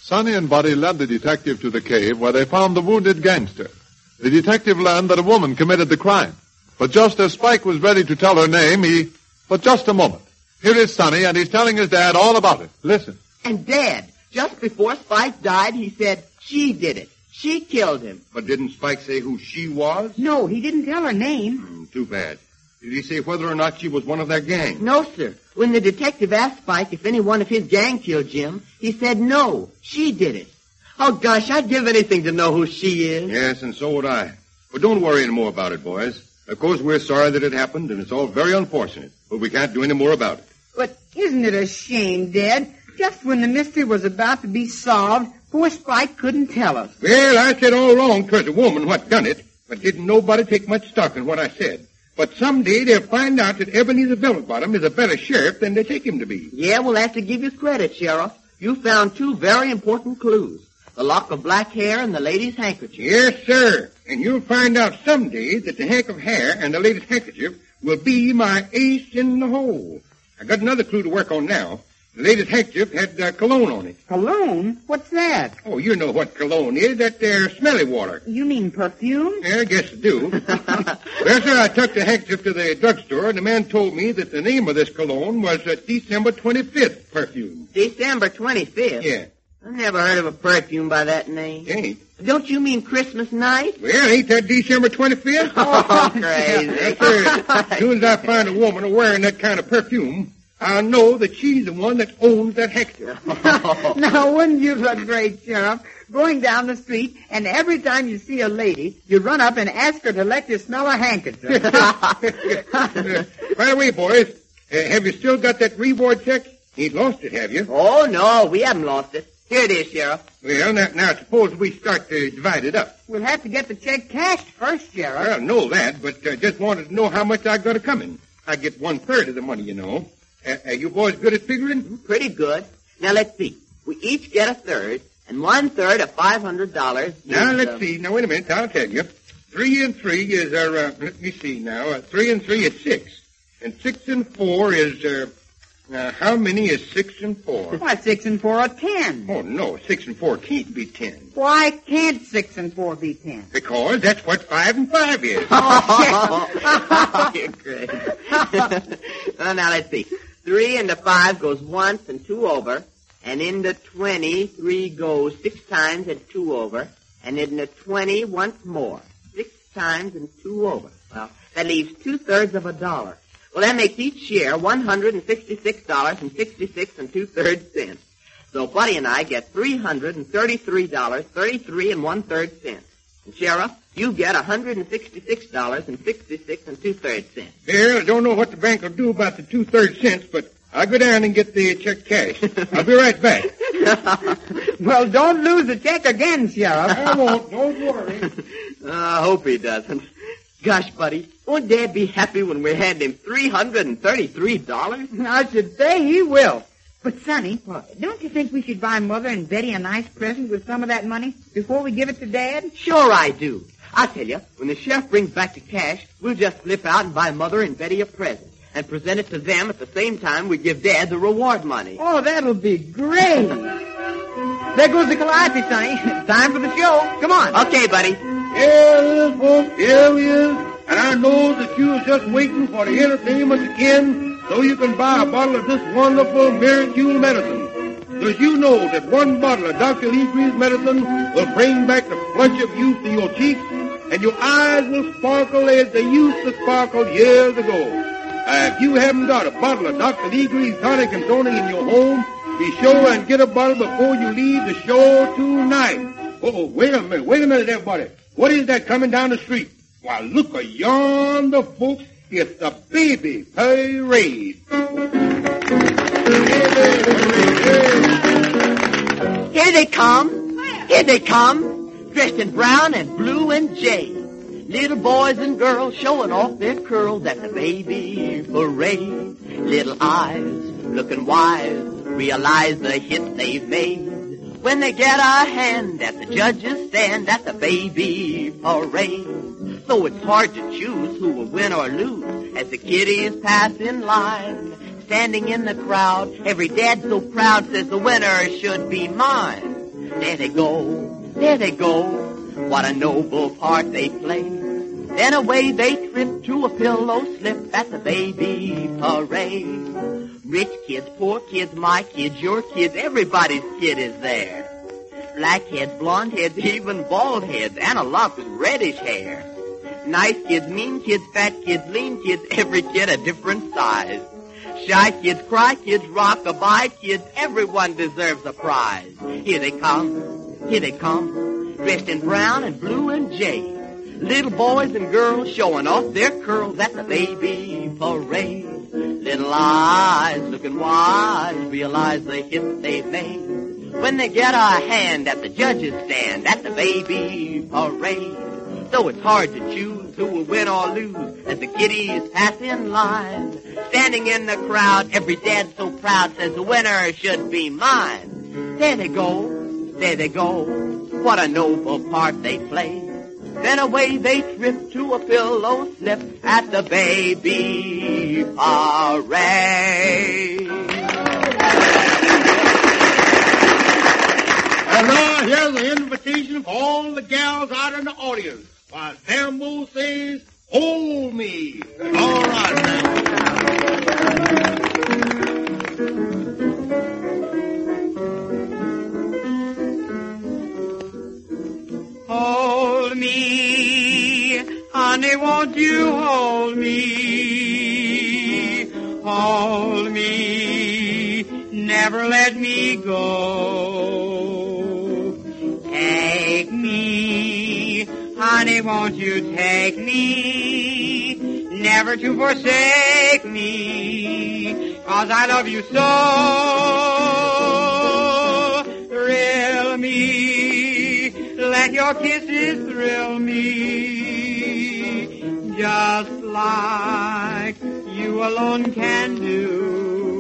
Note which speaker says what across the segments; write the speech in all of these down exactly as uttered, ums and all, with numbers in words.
Speaker 1: Sonny and Buddy led the detective to the cave where they found the wounded gangster. The detective learned that a woman committed the crime. But just as Spike was ready to tell her name, he... But just a moment. Here is Sonny, and he's telling his dad all about it. Listen.
Speaker 2: And Dad, just before Spike died, he said she did it. She killed him.
Speaker 3: But didn't Spike say who she was?
Speaker 4: No, he didn't tell her name.
Speaker 3: Hmm, too bad. Did he say whether or not she was one of their gang?
Speaker 2: No, sir. When the detective asked Spike if any one of his gang killed Jim, he said no, she did it. Oh, gosh, I'd give anything to know who she is.
Speaker 3: Yes, and so would I. But don't worry any more about it, boys. Of course, we're sorry that it happened, and it's all very unfortunate. But we can't do any more about it.
Speaker 4: But isn't it a shame, Dad? Just when the mystery was about to be solved, poor Spike couldn't tell us.
Speaker 3: Well, I said all along 'twas a woman what done it, but didn't nobody take much stock in what I said. But someday they'll find out that Ebenezer Bellbottom is a better sheriff than they take him to be.
Speaker 2: Yeah, we'll have to give you credit, Sheriff. You found two very important clues. The lock of black hair and the lady's handkerchief.
Speaker 3: Yes, sir. And you'll find out someday that the hank of hair and the lady's handkerchief will be my ace in the hole. I got another clue to work on now. The lady's handkerchief had uh, cologne on it.
Speaker 4: Cologne? What's that?
Speaker 3: Oh, you know what cologne is. That there smelly water.
Speaker 4: You mean perfume?
Speaker 3: Yeah, I guess I do. Well, sir, I took the handkerchief to the drugstore, and the man told me that the name of this cologne was uh, December twenty-fifth perfume.
Speaker 2: December twenty-fifth?
Speaker 3: Yeah.
Speaker 2: I never heard of a perfume by that name.
Speaker 3: Ain't.
Speaker 2: Don't you mean Christmas night?
Speaker 3: Well, ain't that December twenty-fifth?
Speaker 2: Oh, crazy.
Speaker 3: Yes, sir. As soon as I find a woman wearing that kind of perfume, I'll know that she's the one that owns that handkerchief.
Speaker 4: Now, wouldn't you look great, Sheriff? Going down the street, and every time you see a lady, you run up and ask her to let you smell a handkerchief.
Speaker 3: By the way, boys, uh, have you still got that reward check? Ain't lost it, have you?
Speaker 2: Oh, no, we haven't lost it. Here it is, Sheriff.
Speaker 3: Well, now, now suppose we start to divide it up.
Speaker 4: We'll have to get the check cashed first, Sheriff.
Speaker 3: Well, I know that, but uh, just wanted to know how much I got to come in. I get one-third of the money, you know. Uh, are you boys good at figuring?
Speaker 2: Pretty good. Now, let's see. We each get a third, and one-third of five hundred dollars.
Speaker 3: Now,
Speaker 2: is,
Speaker 3: let's
Speaker 2: uh,
Speaker 3: see. Now, wait a minute. I'll tell you. Three and three is, uh, uh let me see now. Uh, three and three is six. And six and four is, uh, uh, how many is six and four?
Speaker 4: Why, six and four are ten.
Speaker 3: Oh, no. Six and four can't be ten.
Speaker 4: Why can't six and four be ten?
Speaker 3: Because that's what five and five is.
Speaker 2: Oh, you're great. Well, now, let's see. Three into five goes once and two over. And into twenty, three goes six times and two over. And into twenty once more. Six times and two over. Well, that leaves two-thirds of a dollar. Well, that makes each share one hundred sixty-six dollars and sixty-six and two-thirds cents. So Buddy and I get three hundred thirty-three dollars, thirty-three and one-third cents. And Sheriff, you get one hundred sixty-six dollars and sixty-six and two-thirds cents.
Speaker 3: Well, I don't know what the bank will do about the two-thirds cents, but I'll go down and get the check cashed. I'll be right back.
Speaker 4: Well, don't lose the check again, Sheriff.
Speaker 3: I won't. Don't worry.
Speaker 2: Uh, I hope he doesn't. Gosh, Buddy, won't Dad be happy when we hand him three hundred thirty-three dollars?
Speaker 4: I should say he will. But, Sonny, don't you think we should buy Mother and Betty a nice present with some of that money before we give it to Dad?
Speaker 2: Sure I do. I'll tell you, when the sheriff brings back the cash, we'll just flip out and buy Mother and Betty a present and present it to them at the same time we give Dad the reward money.
Speaker 4: Oh, that'll be great. There goes the calliope, Sonny. Time for the show. Come on.
Speaker 2: Okay, Buddy.
Speaker 3: Here he is, folks. Here he is. And I know that you are just waiting for the entertainment to end so you can buy a bottle of this wonderful Miracule medicine. Because you know that one bottle of Doctor Legree's medicine will bring back the flush of youth to your cheeks, and your eyes will sparkle as they used to sparkle years ago. Uh, if you haven't got a bottle of Doctor Legree's tonic and tonic in your home, be sure and get a bottle before you leave the show tonight. Oh, wait a minute. Wait a minute, everybody. What is that coming down the street? Why, look a yonder, folks. It's the baby parade.
Speaker 2: Here they come. Here they come. Dressed in brown and blue and jade. Little boys and girls showing off their curls at the baby parade. Little eyes looking wise, realize the hit they've made. When they get a hand at the judges stand at the baby parade. So it's hard to choose who will win or lose as the kiddies pass in line. Standing in the crowd, every dad so proud says the winner should be mine. There they go, there they go, what a noble part they play. Then away they trip to a pillow slip at the baby parade. Rich kids, poor kids, my kids, your kids, everybody's kid is there. Black heads, blonde heads, even bald heads, and a lot with reddish hair. Nice kids, mean kids, fat kids, lean kids, every kid a different size. Shy kids, cry kids, rock-a-bye kids, everyone deserves a prize. Here they come, here they come, dressed in brown and blue and jade. Little boys and girls showing off their curls at the baby parade. Little eyes looking wise, realize the hit they've made when they get a hand at the judge's stand at the baby parade. Though it's hard to choose who will win or lose as the kiddies pass in line. Standing in the crowd, every dad so proud says the winner should be mine. There they go, there they go, what a noble part they play. Then away they trip to a pillow slip at the baby parade.
Speaker 3: And now here's an invitation for all the gals out in the audience. While Sambo says, hold me. All right, now.
Speaker 4: Hold me, honey, won't you hold me? Hold me, never let me go. Take me, honey, won't you take me? Never to forsake me, 'cause I love you so. Thrill me, let your kisses thrill me, just like you alone can do.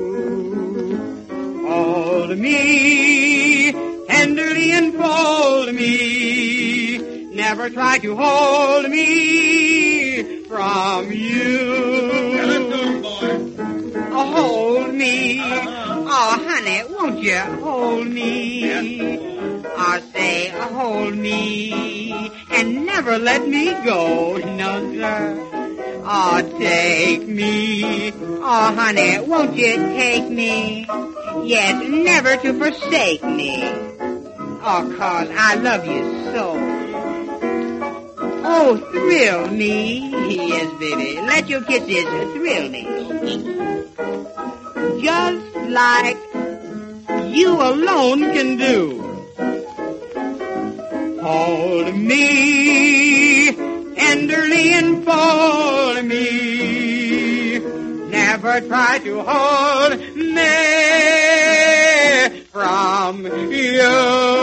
Speaker 4: Hold me, tenderly enfold me, never try to hold me from you. Oh, hold me, oh, honey, won't you hold me? I say, hold me, and never let me go, no, sir. Oh, take me, oh, honey, won't you take me? Yes, never to forsake me, oh, 'cause I love you so. Oh, thrill me, yes, baby, let your kisses thrill me. Just like you alone can do. Hold me, tenderly enfold me, never try to hold me from you.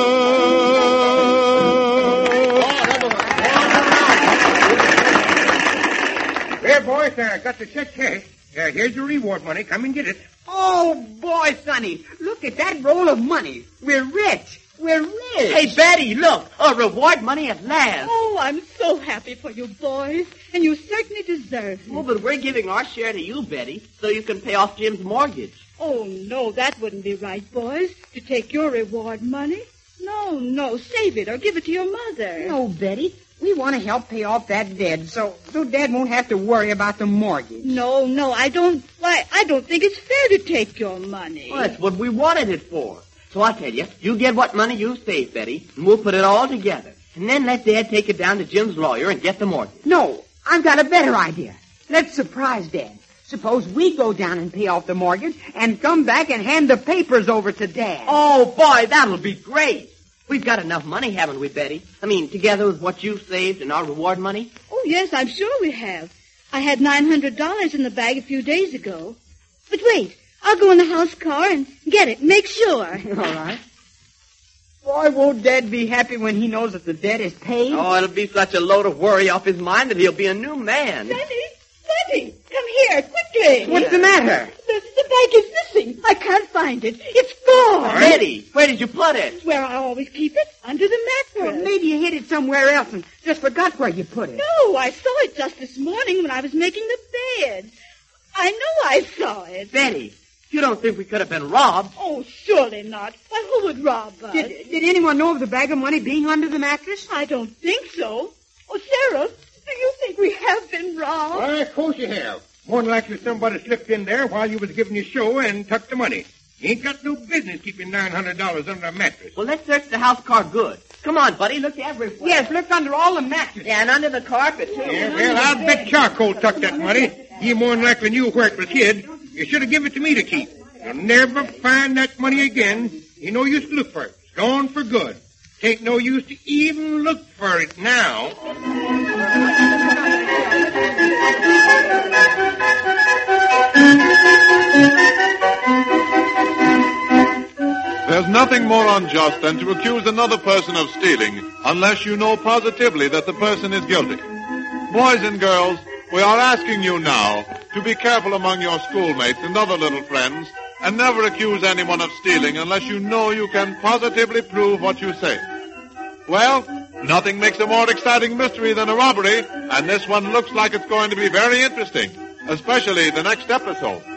Speaker 3: Here, boys, uh, got the check cash. Uh, here's your reward money. Come and get it.
Speaker 4: Oh, boy, Sonny, look at that roll of money. We're rich. We're rich.
Speaker 2: Hey, Betty, look, a reward money at last.
Speaker 5: Oh, I'm so happy for you boys, and you certainly deserve it.
Speaker 2: Oh, but we're giving our share to you, Betty, so you can pay off Jim's mortgage.
Speaker 5: Oh, no, that wouldn't be right, boys, to take your reward money. No, no, save it or give it to your mother.
Speaker 4: No, Betty. We want to help pay off that debt, so so Dad won't have to worry about the mortgage.
Speaker 5: No, no, I don't. Why, I don't think it's fair to take your money.
Speaker 2: Well, that's what we wanted it for. So I tell you, you get what money you saved, Betty, and we'll put it all together. And then let Dad take it down to Jim's lawyer and get the mortgage.
Speaker 4: No, I've got a better idea. Let's surprise Dad. Suppose we go down and pay off the mortgage and come back and hand the papers over to Dad.
Speaker 2: Oh, boy, that'll be great. We've got enough money, haven't we, Betty? I mean, together with what you've saved and our reward money?
Speaker 5: Oh, yes, I'm sure we have. I had nine hundred dollars in the bag a few days ago. But wait, I'll go in the house car and get it. Make sure.
Speaker 4: All right. Boy, won't Dad be happy when he knows that the debt is paid?
Speaker 2: Oh, it'll be such a load of worry off his mind that he'll be a new man.
Speaker 5: Betty, Betty, come here, quickly.
Speaker 4: What's the matter?
Speaker 5: The, the bag is missing. I can't find it. It's gone.
Speaker 2: Betty, where did you put it?
Speaker 5: Where I always keep it, under the mattress.
Speaker 4: Well, maybe you hid it somewhere else and just forgot where you put it.
Speaker 5: No, I saw it just this morning when I was making the bed. I know I saw it.
Speaker 2: Betty, You don't think we could have been robbed?
Speaker 5: Oh, surely not. Why, who would rob us?
Speaker 4: Did, did anyone know of the bag of money being under the mattress?
Speaker 5: I don't think so. Oh, Sarah, do you think we have been robbed?
Speaker 3: Why, of course you have. More than likely somebody slipped in there while you was giving your show and took the money. You ain't got no business keeping nine hundred dollars under a mattress.
Speaker 2: Well, let's search the house car good. Come on, buddy. Look everywhere.
Speaker 4: Yes, look under all the mattresses.
Speaker 2: Yeah, and under the carpet, too.
Speaker 3: Yeah, well, I'll bet Charcoal took that money. He more than likely knew where it was hid. You should have given it to me to keep. You'll never find that money again. Ain't no use to look for it. It's gone for good. Ain't no use to even look for it now.
Speaker 1: There's nothing more unjust than to accuse another person of stealing unless you know positively that the person is guilty. Boys and girls, we are asking you now to be careful among your schoolmates and other little friends and never accuse anyone of stealing unless you know you can positively prove what you say. Well, nothing makes a more exciting mystery than a robbery, and this one looks like it's going to be very interesting, especially the next episode.